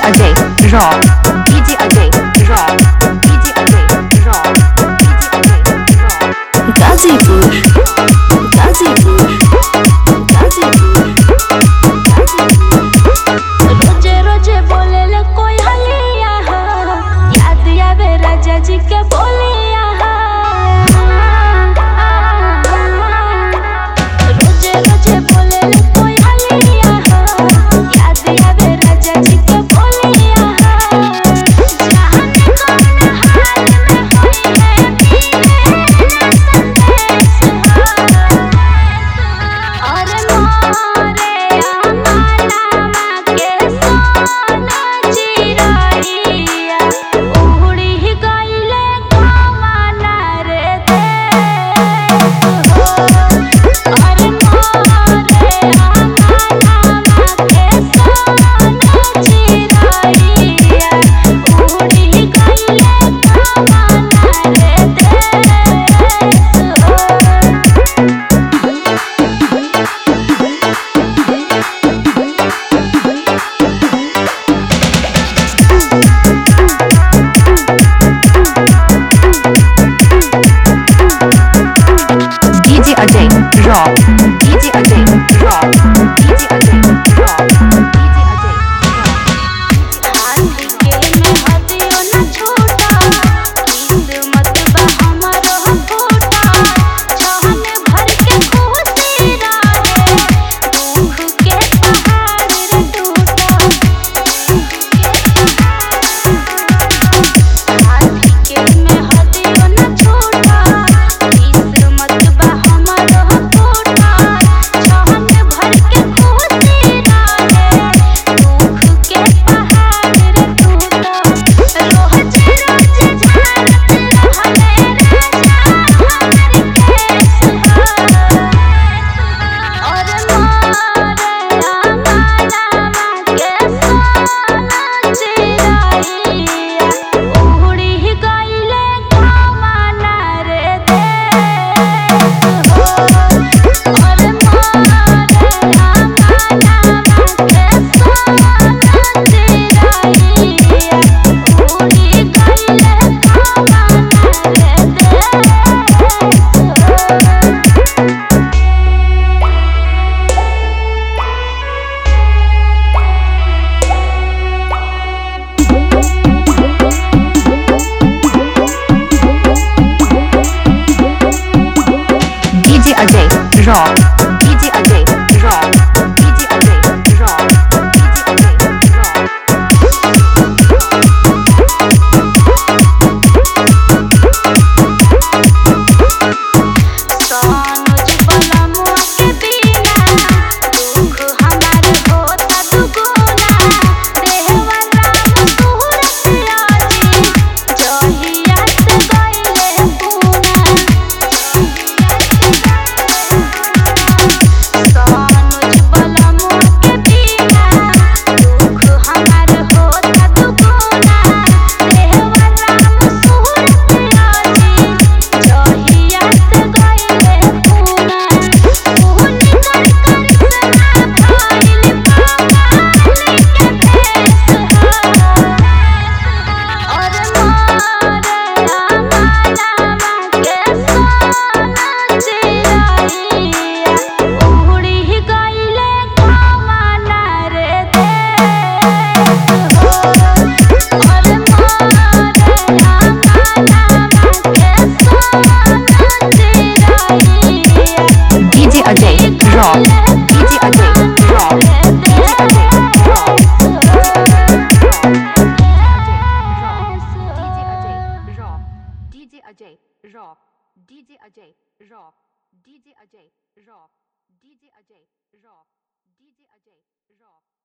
Ajay Raw, DJ Ajay Raw, DJ Ajay Raw, DJ Ajay Raw. Gazipur, Gazipur, Gazipur, Gazipur. रोजे रोजे बोले ले कोई हलिया हो, याद आवे राजा जी के बोलिया हो। रोजे रोजे बोले ले कोई हलिया हो, याद आवे राजा जी के बोलिया हो। जाने कौन हाल में होई है पीले न संदेश हो। और मोरे अमलावा के सोना चिरैया उड़ी गइले कवना रे देश हो। और मोरे अमलावा के सोना चिरैया उड़ी गइले कवना रे देश हो। DJ Ajay Raw, DJ Ajay Raw, DJ Ajay Raw, DJ Ajay Raw. हाथ के में हदियो न छूटा, किस्मत बा हमरो फूटा। जहन भर के खुशी रहे, दुख के पहाड़ रे टूटा। हाथ के में हदियो न छूटा, किस्मत बा हमरो फूटा। जहन भर के खुशी रहे, दुख के पहाड़ रे टूटा। रोज रोज झाड़त रहले राजा हमर केस हो। और मोरे अमलावा के सोना चिरैया उड़ी गइले कवना रे देश हो। और मोरे अमलावा के सोना चिरैया उड़ी गइले कवना रे देश हो। DJ Ajay Raw, DJ Ajay Raw, DJ Ajay Raw, DJ Ajay Raw. सोनुज बलमुआ के बिना दुख हमार होता दुगुना। देहवा राम सूरत आजी जहिया से गइले पूना। सोनुज बलमुआ के बिना दुख हमार होता दुगुना। देहवा राम सूरत आजी जहिया से गइले पूना। पून कर करिश्मा भइल कमाल के भेष हो। और मोरे अमलावा के सोना चिरैया उड़ी गइले कवना रे देश हो। और मोरे अमलावा के सोना चिरैया DJ Ajay Raw, DJ Ajay Raw, DJ Ajay Raw, DJ Ajay Raw, DJ Ajay Raw, DJ Ajay Raw, DJ Ajay Raw, DJ Ajay Raw, DJ Ajay Raw.